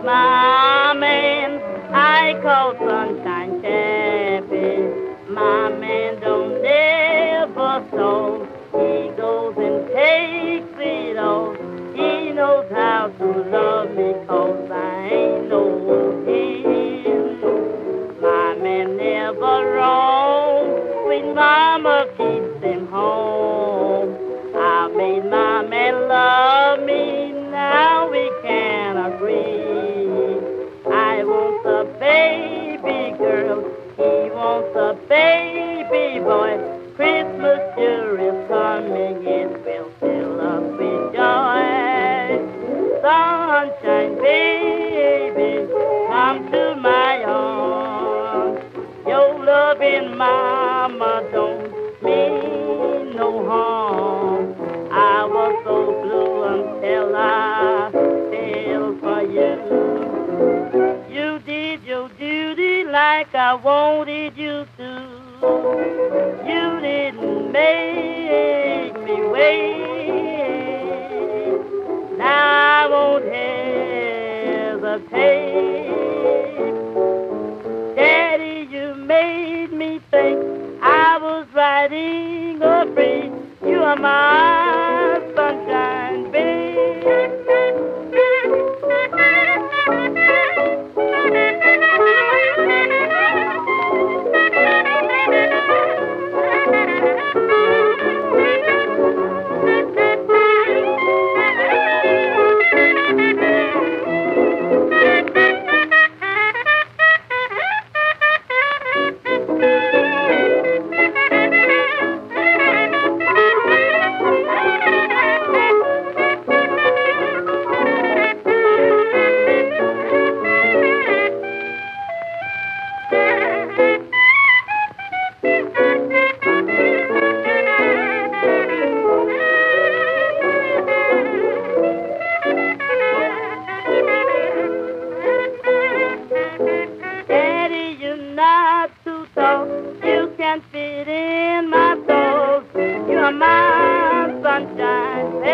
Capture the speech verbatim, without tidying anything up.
My man, I call Sunshine Chappie. My man don't never stop. He goes and takes it all. He knows how to love me 'cause I ain't no him. My man never wrong. Sweet mama keeps him home. I made my man love me. Now we can agree. I want a baby girl. He wants a baby boy. Christmas sure is coming. It will fill us with joy. Sunshine, baby, come to my arms. Your loving mama don't mean no harm. I was so blue until I fell for you. You did your duty like I wanted you to. You didn't make me wait. Now I won't hesitate. Daddy, you made me think I was riding a breeze. You are my sunshine, babe. Daddy, you're not too tall. You can fit in my soul. You're my sunshine.